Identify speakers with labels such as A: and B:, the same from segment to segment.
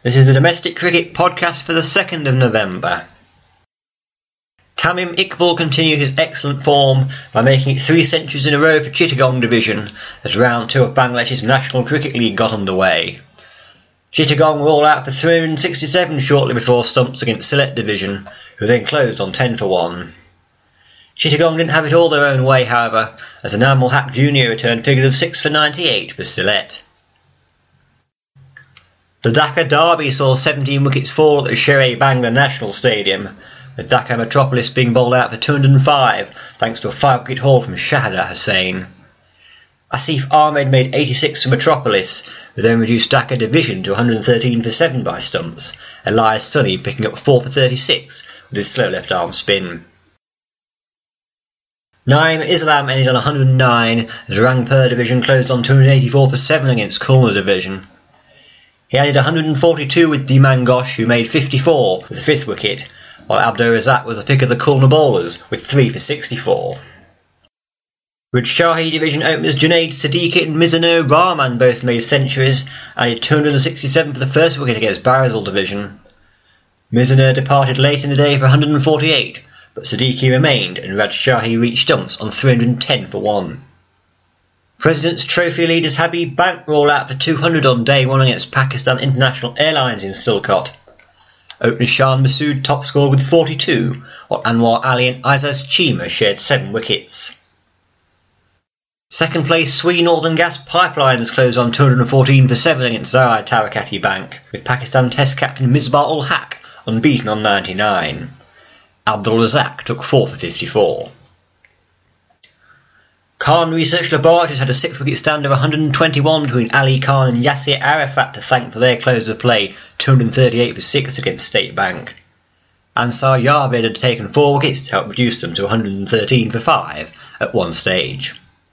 A: This is the Domestic Cricket Podcast for the 2nd of November. Tamim Iqbal continued his excellent form by making it 3 centuries in a row for Chittagong Division as round 2 of Bangladesh's National Cricket League got underway. Chittagong were all out for 367 shortly before stumps against Sylhet Division, who then closed on 10 for 1. Chittagong didn't have it all their own way, however, as Anamul Haq Jr. returned figures of 6 for 98 for Sylhet. The Dhaka Derby saw 17 wickets fall at the Sher-e-Bangla National Stadium, with Dhaka Metropolis being bowled out for 205 thanks to a 5-wicket haul from Shahada Hussain. Asif Ahmed made 86 for Metropolis, who then reduced Dhaka Division to 113 for 7 by stumps, Elias Sunny picking up 4 for 36 with his slow left-arm spin. Naeem Islam ended on 109 as Rangpur Division closed on 284 for 7 against Khulna Division. He added 142 with Dhiman Ghosh, who made 54 for the 5th wicket, while Abdur Razzaq was the pick of the Khulna bowlers with 3 for 64. Rajshahi Division openers Junaid Siddiqui and Mizanur Rahman both made centuries, added 267 for the 1st wicket against Barisal Division. Mizanur departed late in the day for 148, but Siddiqui remained and Rajshahi reached stumps on 310 for 1. President's Trophy leaders Habib Bank were all out for 200 on day 1 against Pakistan International Airlines in Silkot. Opener Shan Masood top scored with 42, while Anwar Ali and Aizaz Chima shared 7 wickets. Second place Swee Northern Gas Pipelines closed on 214 for 7 against Zarai Tarakati Bank, with Pakistan Test captain Misbah-ul Haq unbeaten on 99. Abdul Razzaq took 4 for 54. Khan Research Laboratories had a 6-wicket stand of 121 between Ali Khan and Yasir Arafat to thank for their close of play 238 for 6 against State Bank. Ansar Javed had taken 4 wickets to help reduce them to 113 for 5 at one stage.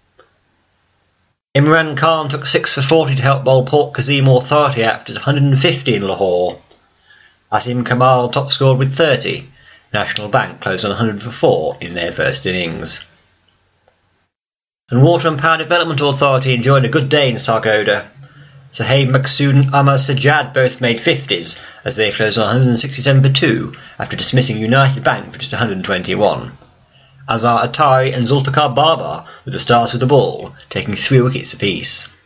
A: Imran Khan took 6 for 40 to help bowl Port Kazim Authority after 150 in Lahore. Asim Kamal top scored with 30. National Bank closed on 100 for 4 in their first innings. And Water and Power Development Authority enjoyed a good day in Sargodha. Sahib Maqsood and Ahmad Sajjad both made 50s as they closed on 167 for 2 after dismissing United Bank for just 121. Azhar Attari and Zulfikar Babar were the stars of the ball, taking 3 wickets apiece.